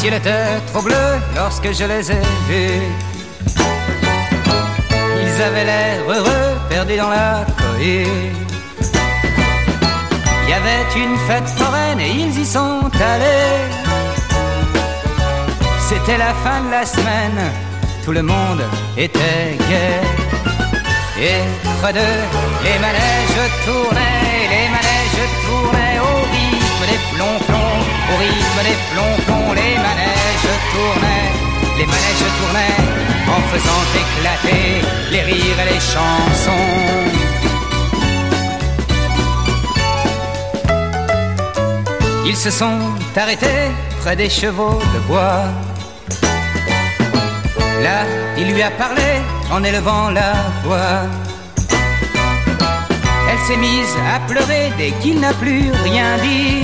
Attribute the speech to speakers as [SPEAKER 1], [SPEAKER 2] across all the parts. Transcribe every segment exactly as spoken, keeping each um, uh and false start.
[SPEAKER 1] ciel était trop bleu lorsque je les ai vus. Ils avaient l'air heureux, perdus dans la cohue. Il y avait une fête foraine et ils y sont allés. C'était la fin de la semaine, tout le monde était gai. Et près d'eux, les manèges tournaient, les manèges tournaient au rythme des flonflons, au rythme des flonflons, les manèges tournaient, les manèges tournaient en faisant éclater les rires et les chansons. Ils se sont arrêtés près des chevaux de bois. Là, il lui a parlé en élevant la voix. Elle s'est mise à pleurer dès qu'il n'a plus rien dit.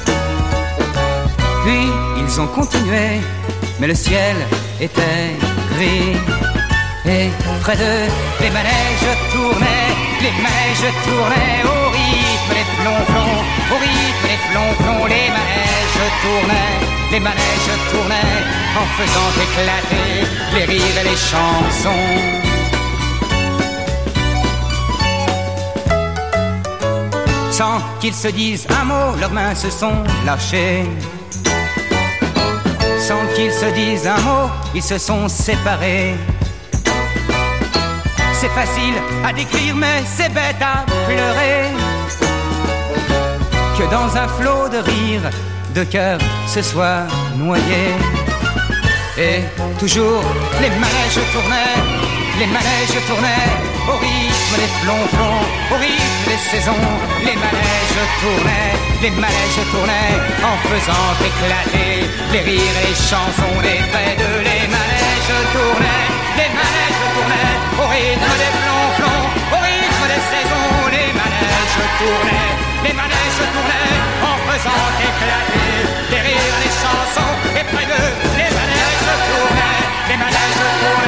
[SPEAKER 1] Puis ils ont continué, mais le ciel était gris. Et près d'eux, les manèges tournaient, les manèges tournaient au rythme des flonflons, au rythme des flonflons, les manèges tournaient, les manèges tournaient en faisant éclater les rires et les chansons. Sans qu'ils se disent un mot, leurs mains se sont lâchées. Sans qu'ils se disent un mot, ils se sont séparés. C'est facile à décrire, mais c'est bête à pleurer. Que dans un flot de rire, deux cœurs se soient noyés. Et toujours les manèges tournaient, les manèges tournaient au rythme des flonflons, au rythme des saisons. Les manèges tournaient, les manèges tournaient en faisant éclater les rires et les chansons des près de les manèges tournaient, les manèges tournaient au rythme des flonflons, au rythme des saisons. Les manèges tournaient, les manèges tournaient en faisant éclater les rires et les chansons. Et près de les manèges tournaient, les manèges tournaient